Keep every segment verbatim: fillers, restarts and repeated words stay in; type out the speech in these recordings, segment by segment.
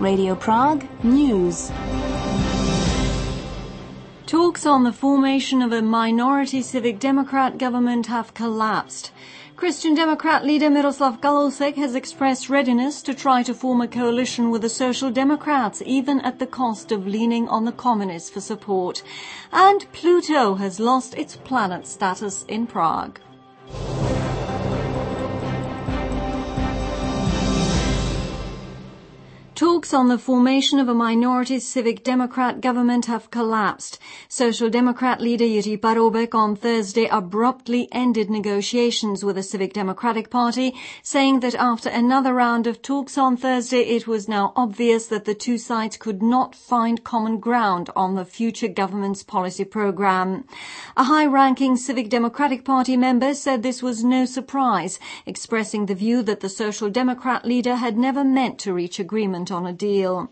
Radio Prague News. Talks on the formation of a minority Civic Democrat government have collapsed. Christian Democrat leader Miroslav Kalousek has expressed readiness to try to form a coalition with the Social Democrats, even at the cost of leaning on the Communists for support. And Pluto has lost its planet status in Prague. Talks on the formation of a minority Civic Democrat government have collapsed. Social Democrat leader Jiří Paroubek on Thursday abruptly ended negotiations with the Civic Democratic Party, saying that after another round of talks on Thursday, it was now obvious that the two sides could not find common ground on the future government's policy program. A high-ranking Civic Democratic Party member said this was no surprise, expressing the view that the Social Democrat leader had never meant to reach agreement on a deal.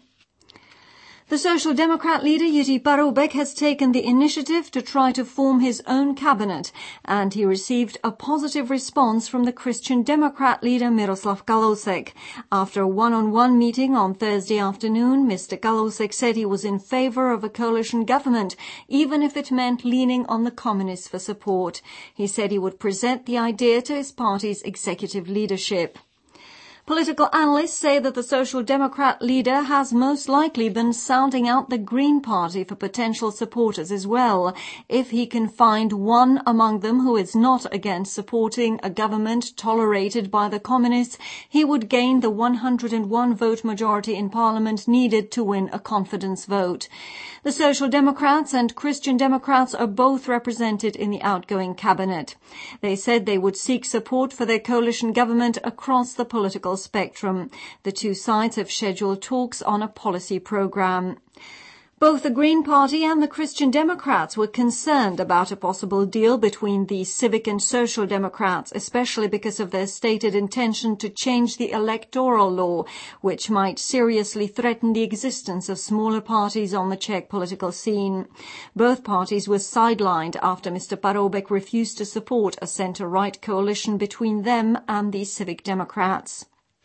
The Social Democrat leader Jiří Paroubek has taken the initiative to try to form his own cabinet, and he received a positive response from the Christian Democrat leader Miroslav Kalousek. After a one-on-one meeting on Thursday afternoon, Mister Kalousek said he was in favor of a coalition government, even if it meant leaning on the Communists for support. He said he would present the idea to his party's executive leadership. Political analysts say that the Social Democrat leader has most likely been sounding out the Green Party for potential supporters as well. If he can find one among them who is not against supporting a government tolerated by the Communists, he would gain the one hundred one vote majority in Parliament needed to win a confidence vote. The Social Democrats and Christian Democrats are both represented in the outgoing cabinet. They said they would seek support for their coalition government across the political spectrum. The two sides have scheduled talks on a policy program. Both the Green Party and the Christian Democrats were concerned about a possible deal between the Civic and Social Democrats, especially because of their stated intention to change the electoral law, which might seriously threaten the existence of smaller parties on the Czech political scene. Both parties were sidelined after Mister Paroubek refused to support a centre-right coalition between them and the Civic Democrats.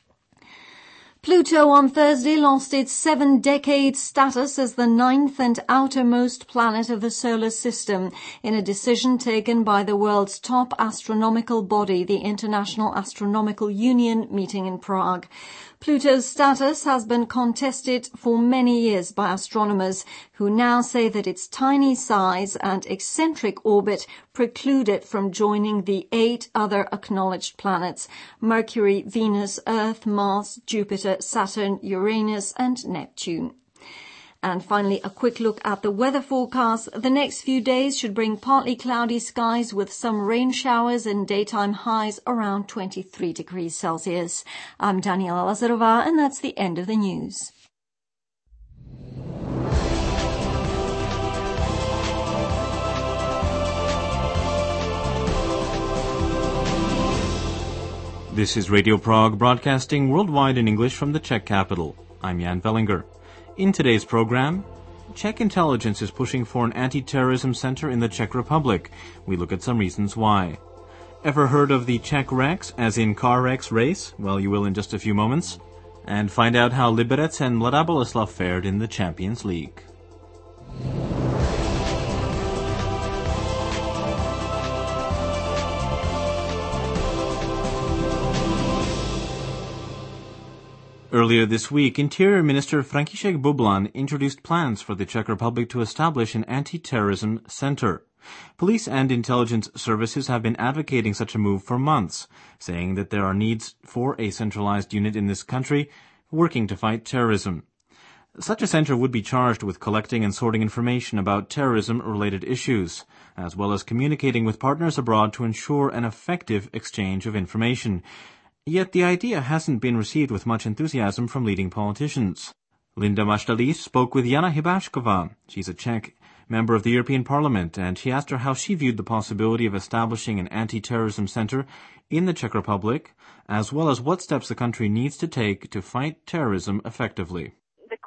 Pluto on Thursday lost its seven-decade status as the ninth and outermost planet of the solar system in a decision taken by the world's top astronomical body, the International Astronomical Union, meeting in Prague. Pluto's status has been contested for many years by astronomers, who now say that its tiny size and eccentric orbit preclude it from joining the eight other acknowledged planets: Mercury, Venus, Earth, Mars, Jupiter, Saturn, Uranus and Neptune. And finally, a quick look at the weather forecast. The next few days should bring partly cloudy skies with some rain showers and daytime highs around twenty-three degrees Celsius. I'm Daniela Lazarová, and that's the end of the news. This is Radio Prague, broadcasting worldwide in English from the Czech capital. I'm Jan Vellinger. In today's program, Czech intelligence is pushing for an anti-terrorism center in the Czech Republic. We look at some reasons why. Ever heard of the Czech Rex, as in Car Rex race? Well, you will in just a few moments. And find out how Liberec and Mladá Boleslav fared in the Champions League. Earlier this week, Interior Minister František Bublan introduced plans for the Czech Republic to establish an anti-terrorism center. Police and intelligence services have been advocating such a move for months, saying that there are needs for a centralized unit in this country working to fight terrorism. Such a center would be charged with collecting and sorting information about terrorism-related issues, as well as communicating with partners abroad to ensure an effective exchange of information. Yet the idea hasn't been received with much enthusiasm from leading politicians. Linda Maštalíř spoke with Jana Hybáčková. She's a Czech member of the European Parliament, and she asked her how she viewed the possibility of establishing an anti-terrorism center in the Czech Republic, as well as what steps the country needs to take to fight terrorism effectively. The question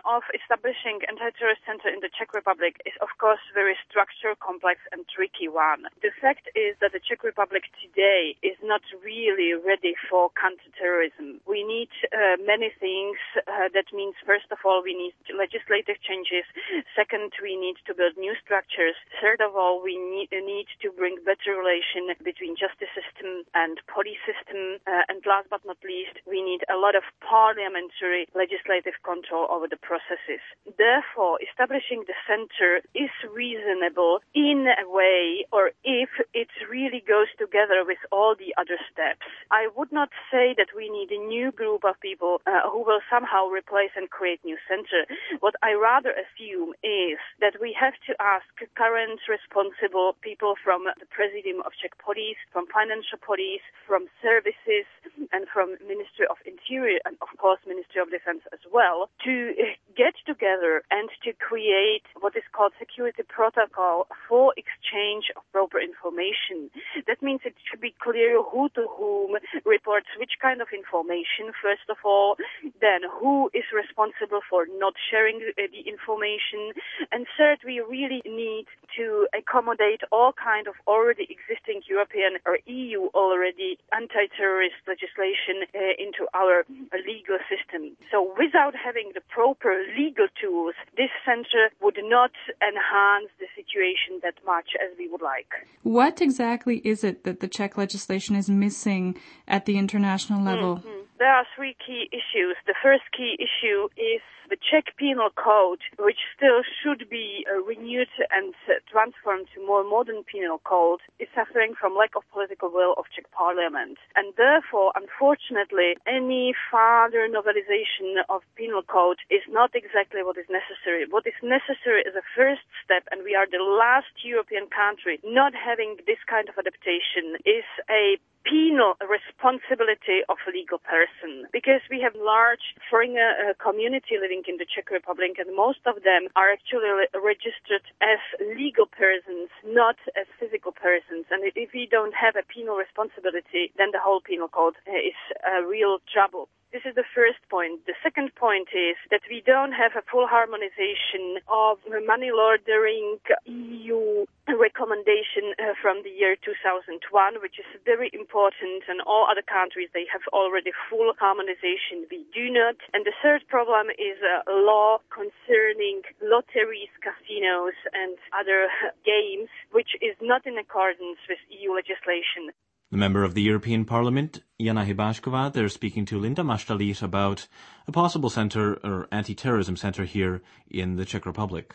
of establishing anti-terrorist center in the Czech Republic is, of course, very structured, complex, and tricky one. The fact is that the Czech Republic today is not really ready for counter-terrorism. We need uh, many things. Uh, that means, first of all, we need legislative changes. Second, we need to build new structures. Third of all, we need, uh, need to bring better relation between justice system and police system. Uh, and last but not least, we need a lot of parliamentary legislative control over the processes. Therefore, establishing the center is reasonable in a way, or if it really goes together with all the other steps. I would not say that we need a new group of people uh, who will somehow replace and create new center. What I rather assume is that we have to ask current responsible people from the Presidium of Czech Police, from Financial Police, from Services, and from Ministry of Interior, and of course Ministry of Defense as well, to get together and to create what is called security protocol for exchange of proper information. That means it should be clear who to whom reports which kind of information, first of all, then who is responsible for not sharing the information, and third, we really need to accommodate all kind of already existing European or E U already anti-terrorist legislation uh, into our legal system. So without having the proper legal tools, this center would not enhance the situation that much as we would like. What exactly is it that the Czech legislation is missing at the international level? Mm-hmm. There are three key issues. The first key issue is the Czech Penal Code, which still should be uh, renewed and uh, transformed to more modern penal code, is suffering from lack of political will of Czech Parliament. And therefore, unfortunately, any further novelization of penal code is not exactly what is necessary. What is necessary is a first step, and we are the last European country not having this kind of adaptation, is a penal responsibility of a legal person, because we have large foreign uh, community living in the Czech Republic, and most of them are actually registered as legal persons, not as physical persons. And if we don't have a penal responsibility, then the whole penal code is a real trouble. This is the first point. The second point is that we don't have a full harmonization of money laundering E U recommendation uh, from the year two thousand one, which is very important, and all other countries, they have already full harmonization. We do not. And the third problem is a law concerning lotteries, casinos, and other games, which is not in accordance with E U legislation. The member of the European Parliament, Jana Hybášková, they're speaking to Linda Maštalíř about a possible center or anti-terrorism center here in the Czech Republic.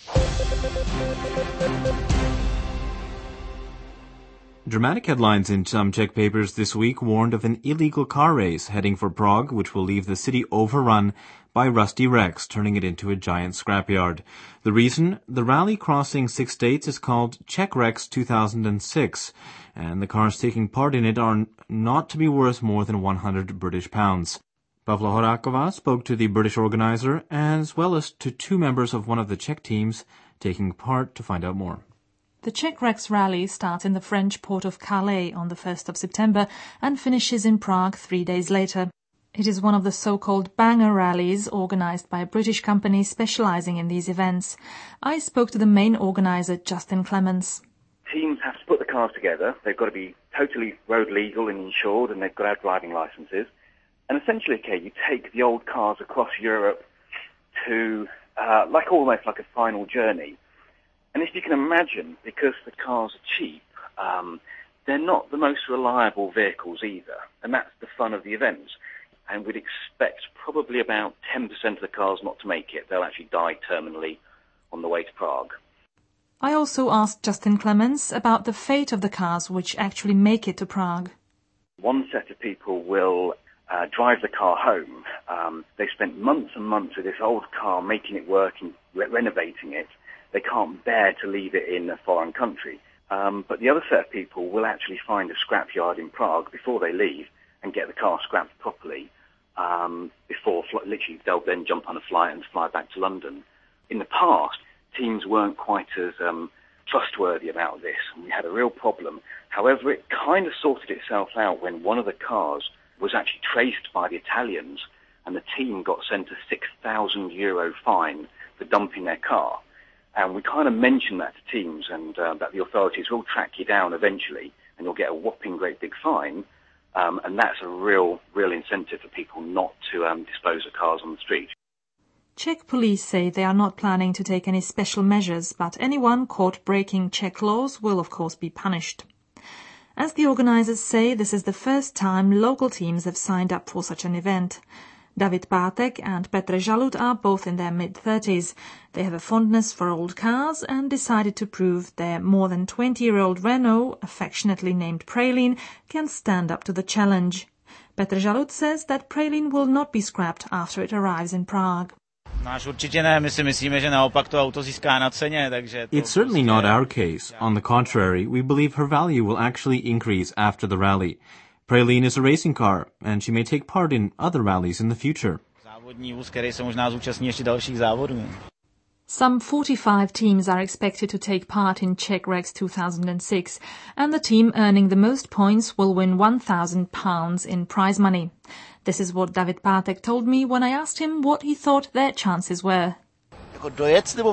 Dramatic headlines in some Czech papers this week warned of an illegal car race heading for Prague, which will leave the city overrun by rusty wrecks, turning it into a giant scrapyard. The reason? The rally crossing six states is called Czech Wrecks two thousand six, and the cars taking part in it are not to be worth more than one hundred British pounds. Pavla Horáková spoke to the British organizer as well as to two members of one of the Czech teams taking part to find out more. The Czech Wrecks rally starts in the French port of Calais on the first of September and finishes in Prague three days later. It is one of the so-called banger rallies organized by a British company specializing in these events. I spoke to the main organizer, Justin Clements. Teams have to put the cars together. They've got to be totally road legal and insured, and they've got to have driving licenses. And essentially, okay, you take the old cars across Europe to, uh, like almost like a final journey. And if you can imagine, because the cars are cheap, um, they're not the most reliable vehicles either. And that's the fun of the events. And we'd expect probably about ten percent of the cars not to make it. They'll actually die terminally on the way to Prague. I also asked Justin Clements about the fate of the cars which actually make it to Prague. One set of people will uh, drive the car home. Um, they spent months and months with this old car, making it work and re- renovating it. They can't bear to leave it in a foreign country. Um, but the other set of people will actually find a scrapyard in Prague before they leave and get the car scrapped properly um, before, literally, they'll then jump on a flight and fly back to London. In the past, teams weren't quite as um, trustworthy about this, and we had a real problem. However, it kind of sorted itself out when one of the cars was actually traced by the Italians and the team got sent a six thousand euro fine for dumping their car. And we kind of mentioned that to teams, and uh, that the authorities will track you down eventually, and you'll get a whopping great big fine. Um, and that's a real, real incentive for people not to um, dispose of cars on the street. Czech police say they are not planning to take any special measures, but anyone caught breaking Czech laws will of course be punished. As the organizers say, this is the first time local teams have signed up for such an event. David Pátek and Petr Žalud are both in their mid-thirties. They have a fondness for old cars and decided to prove their more than twenty-year-old Renault, affectionately named Praline, can stand up to the challenge. Petr Žalud says that Praline will not be scrapped after it arrives in Prague. It's certainly not our case. On the contrary, we believe her value will actually increase after the rally. Praline is a racing car, and she may take part in other rallies in the future. Some forty-five teams are expected to take part in Czech Rex two thousand six, and the team earning the most points will win one thousand pounds in prize money. This is what David Pátek told me when I asked him what he thought their chances were. Do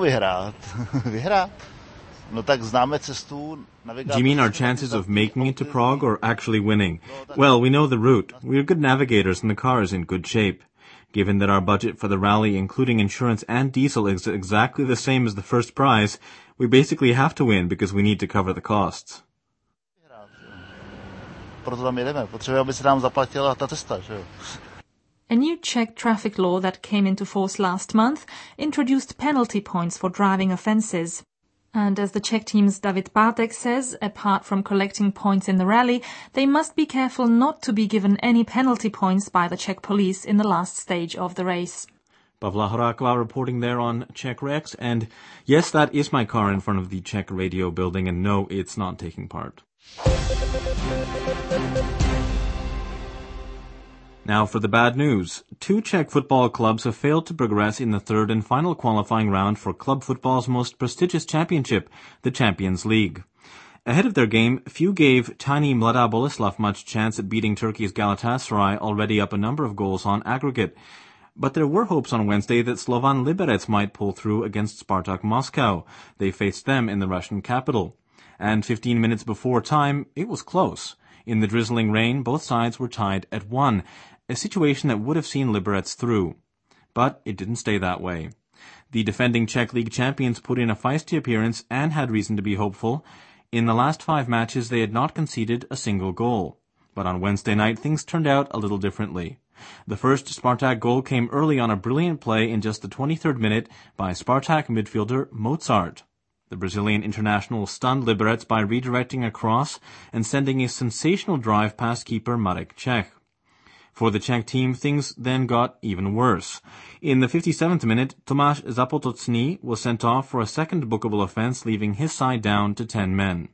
you mean our chances of making it to Prague or actually winning? Well, we know the route. We are good navigators and the car is in good shape. Given that our budget for the rally, including insurance and diesel, is exactly the same as the first prize, we basically have to win because we need to cover the costs. A new Czech traffic law that came into force last month introduced penalty points for driving offences. And as the Czech team's David Pátek says, apart from collecting points in the rally, they must be careful not to be given any penalty points by the Czech police in the last stage of the race. Pavla Horáková reporting there on Czech Rex. And yes, that is my car in front of the Czech radio building, and no, it's not taking part. Now for the bad news. Two Czech football clubs have failed to progress in the third and final qualifying round for club football's most prestigious championship, the Champions League. Ahead of their game, few gave tiny Mladá Boleslav much chance at beating Turkey's Galatasaray, already up a number of goals on aggregate. But there were hopes on Wednesday that Slovan Liberec might pull through against Spartak Moscow. They faced them in the Russian capital. And fifteen minutes before time, it was close. In the drizzling rain, both sides were tied at one, a situation that would have seen Liberec through. But it didn't stay that way. The defending Czech League champions put in a feisty appearance and had reason to be hopeful. In the last five matches, they had not conceded a single goal. But on Wednesday night, things turned out a little differently. The first Spartak goal came early on a brilliant play in just the twenty-third minute by Spartak midfielder Mozart. The Brazilian international stunned Liberec by redirecting a cross and sending a sensational drive past keeper Marek Čech. For the Czech team, things then got even worse. In the fifty-seventh minute, Tomáš Zapotocný was sent off for a second bookable offence, leaving his side down to ten men.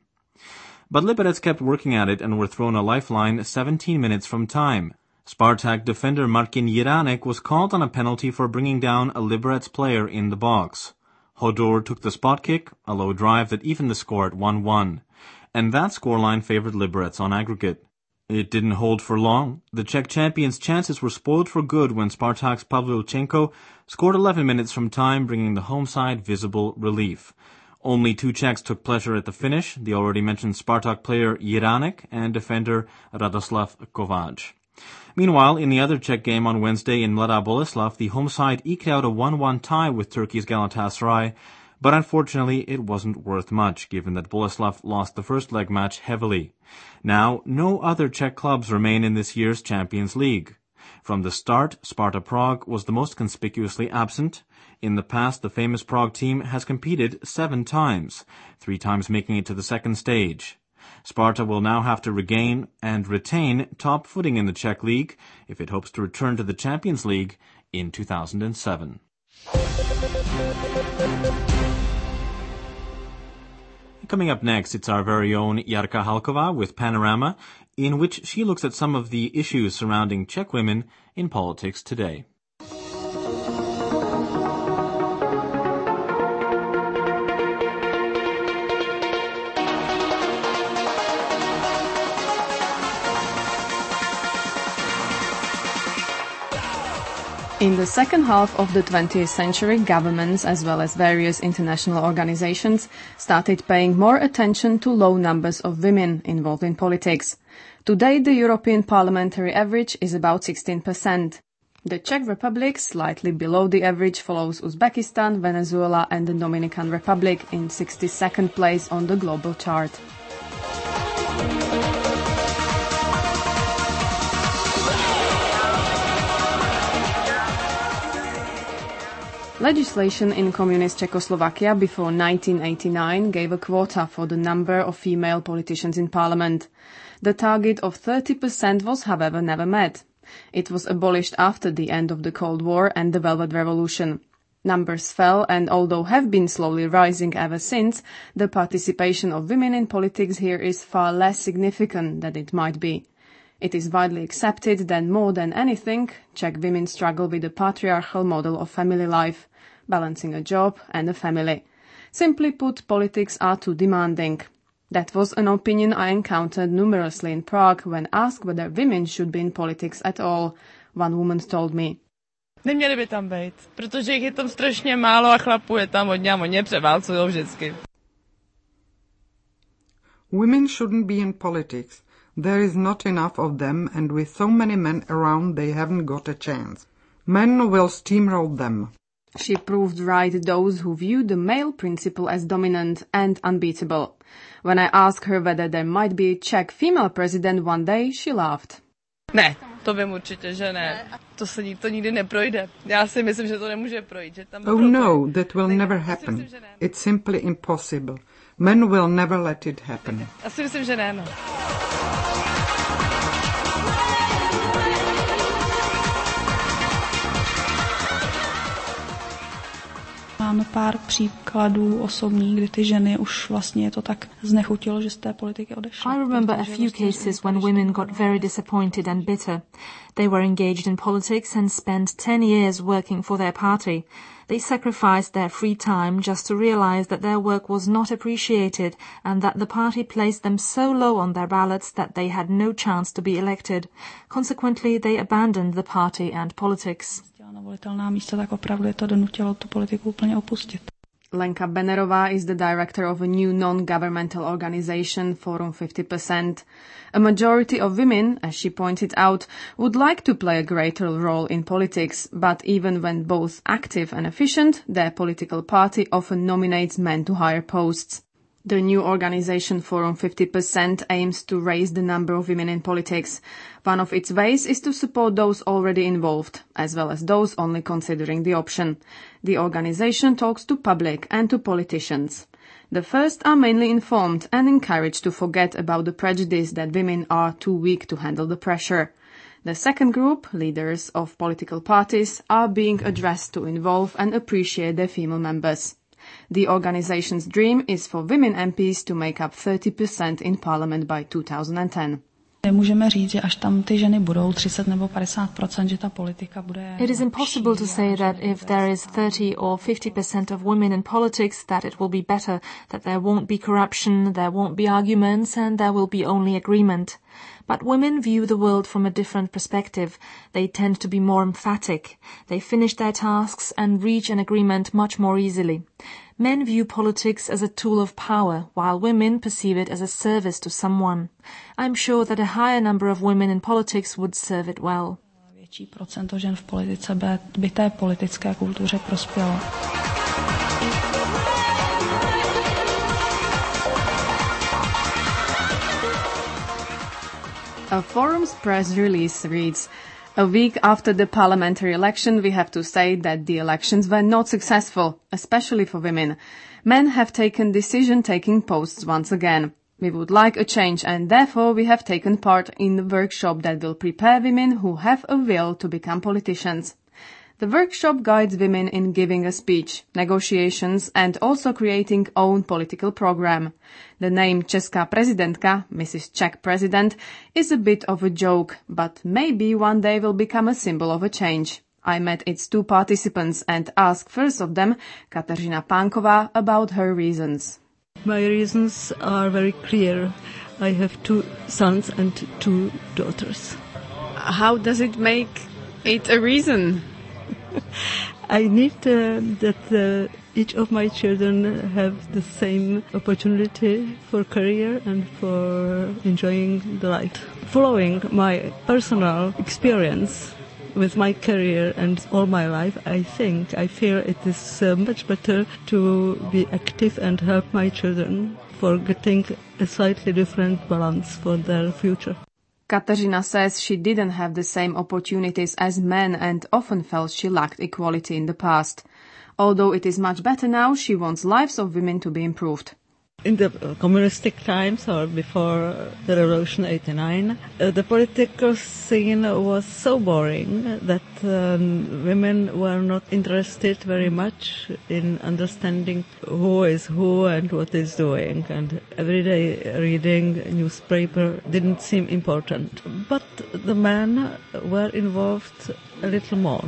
But Liberec kept working at it and were thrown a lifeline seventeen minutes from time. Spartak defender Martin Jiránek was called on a penalty for bringing down a Liberec player in the box. Hodor took the spot kick, a low drive that evened the score at one one. And that scoreline favoured Liberec on aggregate. It didn't hold for long. The Czech champions' chances were spoiled for good when Spartak's Pavlyuchenko scored eleven minutes from time, bringing the home side visible relief. Only two Czechs took pleasure at the finish, the already mentioned Spartak player Jiránek and defender Radoslav Kováč. Meanwhile, in the other Czech game on Wednesday in Mladá Boleslav, the home side eked out a one one tie with Turkey's Galatasaray, but unfortunately it wasn't worth much, given that Boleslav lost the first leg match heavily. Now, no other Czech clubs remain in this year's Champions League. From the start, Sparta Prague was the most conspicuously absent. In the past, the famous Prague team has competed seven times, three times making it to the second stage. Sparta will now have to regain and retain top footing in the Czech League if it hopes to return to the Champions League in two thousand seven. Coming up next, it's our very own Jarka Halková with Panorama, in which she looks at some of the issues surrounding Czech women in politics today. In the second half of the twentieth century, governments as well as various international organizations started paying more attention to low numbers of women involved in politics. Today, the European parliamentary average is about sixteen percent. The Czech Republic, slightly below the average, follows Uzbekistan, Venezuela and the Dominican Republic in sixty-second place on the global chart. Legislation in communist Czechoslovakia before nineteen eighty-nine gave a quota for the number of female politicians in parliament. The target of thirty percent was, however, never met. It was abolished after the end of the Cold War and the Velvet Revolution. Numbers fell, and although have been slowly rising ever since, the participation of women in politics here is far less significant than it might be. It is widely accepted that more than anything, Czech women struggle with the patriarchal model of family life, balancing a job and a family. Simply put, politics are too demanding. That was an opinion I encountered numerously in Prague when asked whether women should be in politics at all. One woman told me. Neměli by tam být, protože jich je tam strašně málo a chlapů je tam hodně a hodně převálcujou vždycky. Women shouldn't be in politics. There is not enough of them, and with so many men around they haven't got a chance. Men will steamroll them. She proved right those who viewed the male principle as dominant and unbeatable. When I asked her whether there might be a Czech female president one day, she laughed. Ne, to vím určitě, že ne. To se to nikdy neprojde. Já si myslím, že to nemůže projít. Že tam oh no, that will never happen. It's simply impossible. Men will never let it happen. Já si myslím, že ne, no. Máme pár příkladů osobních, kdy ty ženy už vlastně je to tak znechutilo, že z té politiky odešly. I remember a few cases when women got very disappointed and bitter. They were engaged in politics and spent ten years working for their party. They sacrificed their free time just to realize that their work was not appreciated and that the party placed them so low on their ballots that they had no chance to be elected. Consequently, they abandoned the party and politics. Na volitelná místa, tak opravdu je to donutilo tu politiku úplně opustit. Lenka Benerová is the director of a new non-governmental organization, Forum fifty percent. A majority of women, as she pointed out, would like to play a greater role in politics, but even when both active and efficient, their political party often nominates men to higher posts. The new organization Forum fifty percent aims to raise the number of women in politics. One of its ways is to support those already involved, as well as those only considering the option. The organization talks to public and to politicians. The first are mainly informed and encouraged to forget about the prejudice that women are too weak to handle the pressure. The second group, leaders of political parties, are being addressed to involve and appreciate their female members. The organization's dream is for women M Ps to make up thirty percent in parliament by two thousand ten. Nemůžeme říct, že až tam ty ženy budou třicet nebo padesát procent, že ta politika bude. It is impossible to say that if there is thirty or fifty percent of women in politics that it will be better, that there won't be corruption, there won't be arguments and there will be only agreement. But women view the world from a different perspective. They tend to be more emphatic. They finish their tasks and reach an agreement much more easily. Men view politics as a tool of power, while women perceive it as a service to someone. I'm sure that a higher number of women in politics would serve it well. Větší procento žen v politice by, by té politické kultuře prospělo. A Forum's press release reads, "A week after the parliamentary election, we have to say that the elections were not successful, especially for women. Men have taken decision-taking posts once again. We would like a change and therefore we have taken part in the workshop that will prepare women who have a will to become politicians. The workshop guides women in giving a speech, negotiations and also creating own political program. The name Česká prezidentka, Missus Czech President, is a bit of a joke, but maybe one day will become a symbol of a change. I met its two participants and asked first of them, Kateřina Pánková, about her reasons. My reasons are very clear. I have two sons and two daughters. How does it make it a reason? I need uh, that uh, each of my children have the same opportunity for career and for enjoying the life. Following my personal experience with my career and all my life, I think, I feel it is uh, much better to be active and help my children for getting a slightly different balance for their future. Kateřina says she didn't have the same opportunities as men and often felt she lacked equality in the past. Although it is much better now, she wants lives of women to be improved. In the communistic times or before the Revolution eighty-nine, uh, the political scene was so boring that um, women were not interested very much in understanding who is who and what is doing. And everyday reading newspaper didn't seem important. But the men were involved a little more.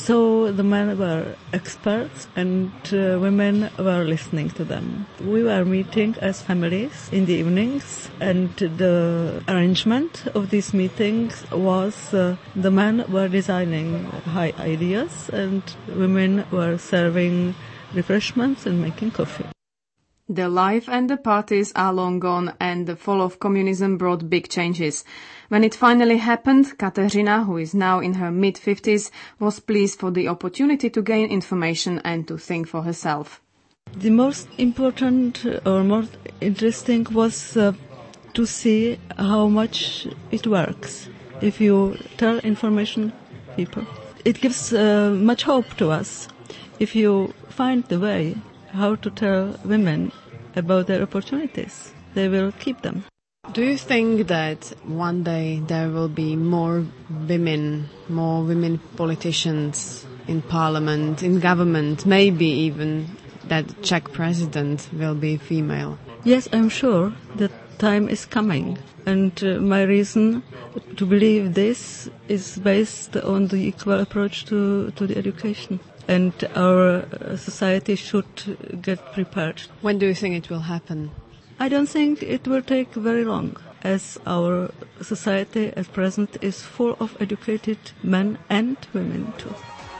So the men were experts and uh, women were listening to them. We were meeting as families in the evenings, and the arrangement of these meetings was uh, the men were designing high ideas and women were serving refreshments and making coffee. The life and the parties are long gone, and the fall of communism brought big changes. When it finally happened, Kateřina, who is now in her mid-fifties, was pleased for the opportunity to gain information and to think for herself. The most important or most interesting was uh, to see how much it works. If you tell information people, it gives uh, much hope to us. If you find the way how to tell women about their opportunities, they will keep them. Do you think that one day there will be more women, more women politicians in parliament, in government, maybe even that Czech president will be female? Yes, I'm sure that time is coming. And uh, my reason to believe this is based on the equal approach to, to the education. And our society should get prepared. When do you think it will happen? I don't think it will take very long, as our society at present is full of educated men and women too.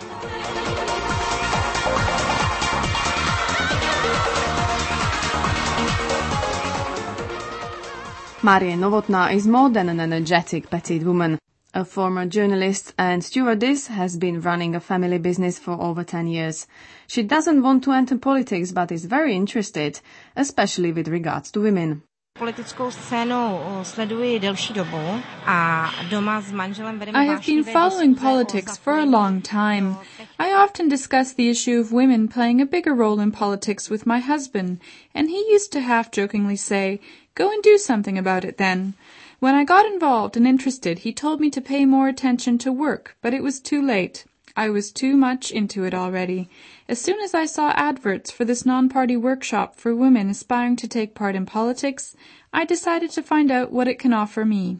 Marie Novotná is more than an energetic petite woman. A former journalist and stewardess, has been running a family business for over ten years. She doesn't want to enter politics, but is very interested, especially with regards to women. Politickou scénu sleduji delší dobu a doma s manželem vedeme I have been following politics for a long time. I often discuss the issue of women playing a bigger role in politics with my husband, and he used to half-jokingly say, "Go and do something about it then." When I got involved and interested, he told me to pay more attention to work, but it was too late. I was too much into it already. As soon as I saw adverts for this non-party workshop for women aspiring to take part in politics, I decided to find out what it can offer me.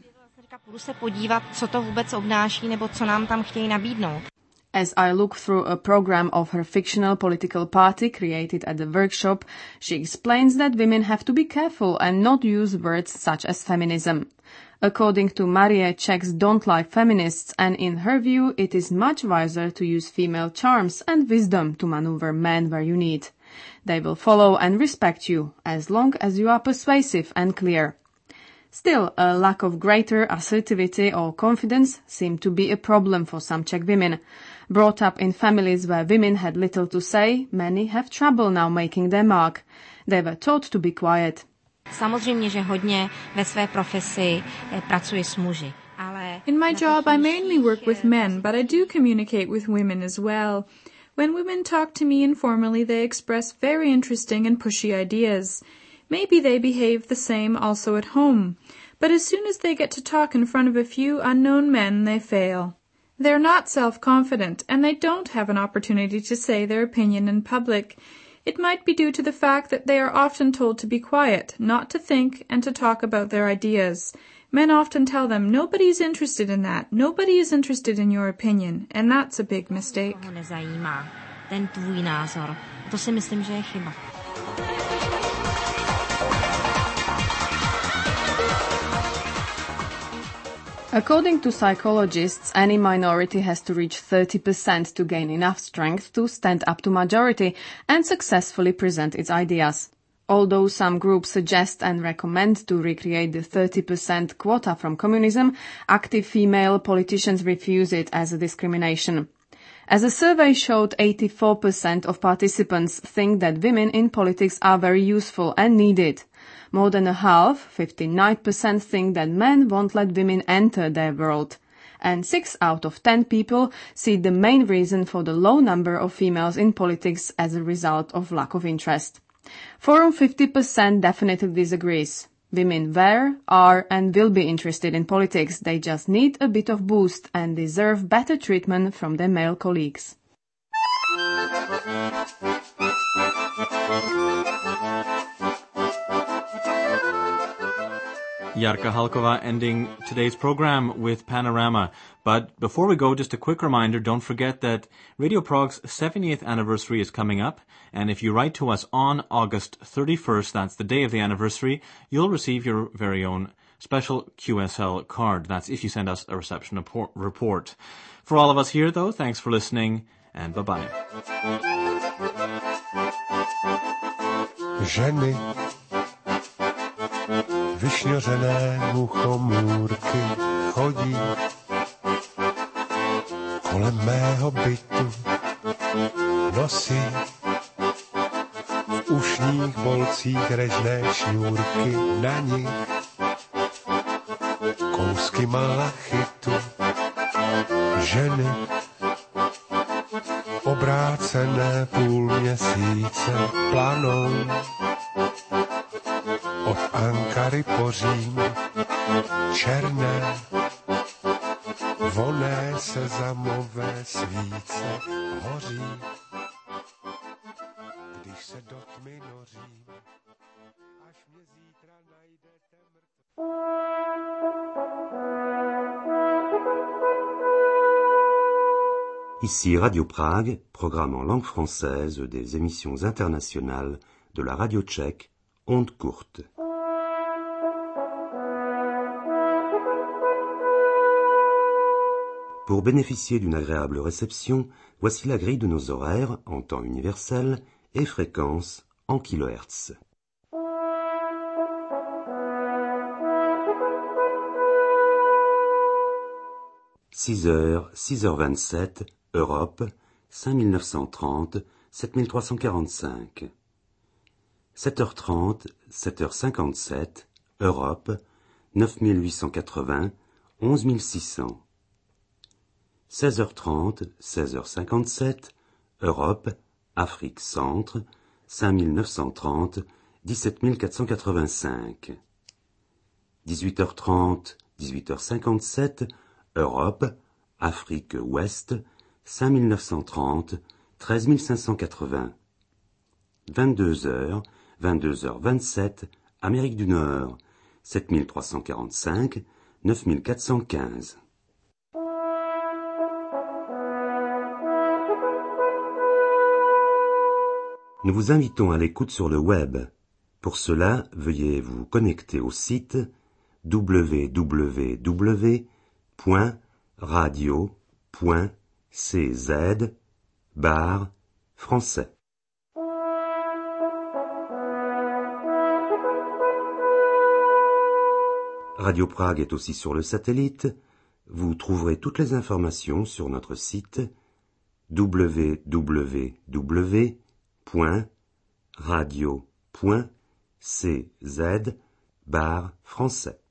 As I look through a program of her fictional political party created at the workshop, she explains that women have to be careful and not use words such as feminism. According to Marie, Czechs don't like feminists, and in her view it is much wiser to use female charms and wisdom to maneuver men where you need. They will follow and respect you, as long as you are persuasive and clear. Still, a lack of greater assertivity or confidence seemed to be a problem for some Czech women. Brought up in families where women had little to say, many have trouble now making their mark. They were taught to be quiet. Samozřejmě, že hodně ve své profesi pracuji s muži. In my job, I mainly work with men, but I do communicate with women as well. When women talk to me informally, they express very interesting and pushy ideas. Maybe they behave the same also at home, but as soon as they get to talk in front of a few unknown men, they fail. They're not self-confident, and they don't have an opportunity to say their opinion in public. It might be due to the fact that they are often told to be quiet, not to think, and to talk about their ideas. Men often tell them, nobody is interested in that, nobody is interested in your opinion, and that's a big mistake. Ten tvůj názor. To si myslím, že je chyba. According to psychologists, any minority has to reach thirty percent to gain enough strength to stand up to majority and successfully present its ideas. Although some groups suggest and recommend to recreate the thirty percent quota from communism, active female politicians refuse it as a discrimination. As a survey showed, eighty-four percent of participants think that women in politics are very useful and needed. More than a half, fifty-nine percent, think that men won't let women enter their world. And six out of ten people see the main reason for the low number of females in politics as a result of lack of interest. Forum fifty percent definitely disagrees. Women were, are and will be interested in politics. They just need a bit of boost and deserve better treatment from their male colleagues. Jarka Halkova ending today's program with Panorama. But before we go, just a quick reminder, don't forget that Radio Prague's seventieth anniversary is coming up, and if you write to us on August thirty-first, that's the day of the anniversary, you'll receive your very own special Q S L card. That's if you send us a reception report. For all of us here, though, thanks for listening, and bye-bye. Ženy vyšňořené muchomůrky chodí kolem mého bytu, nosí v ušních bolcích režné šňůrky, na nich kousky malachitu. Ženy obrácené půl měsíce planou od Ankary po Řím, černé, vonné sezamové svíce hoří, když se do tmy nořím, až mě zítra najdete mrtvý. Ici Radio Prague, programme en langue française des émissions internationales de la radio tchèque, Ondes courtes. Pour bénéficier d'une agréable réception, voici la grille de nos horaires en temps universel et fréquence en kilohertz. six heures, six heures vingt-sept, Europe, cinq mille neuf cent trente, sept mille trois cent quarante-cinq. sept heures trente, sept heures cinquante-sept, Europe, neuf mille huit cent quatre-vingts, onze mille six cents. seize heures trente, seize heures cinquante-sept, Europe, Afrique centre, cinq mille neuf cent trente, dix-sept mille quatre cent quatre-vingt-cinq. dix-huit heures trente, dix-huit heures cinquante-sept, Europe, Afrique ouest, cinq mille neuf cent trente, treize mille cinq cent quatre-vingts. vingt-deux heures, vingt-deux heures vingt-sept, Amérique du Nord, sept mille trois cent quarante-cinq, neuf mille quatre cent quinze. Nous vous invitons à l'écoute sur le web. Pour cela, veuillez vous connecter au site w w w point radio point c z barre français. Radio Prague est aussi sur le satellite. Vous trouverez toutes les informations sur notre site w w w point radio point c z barre français.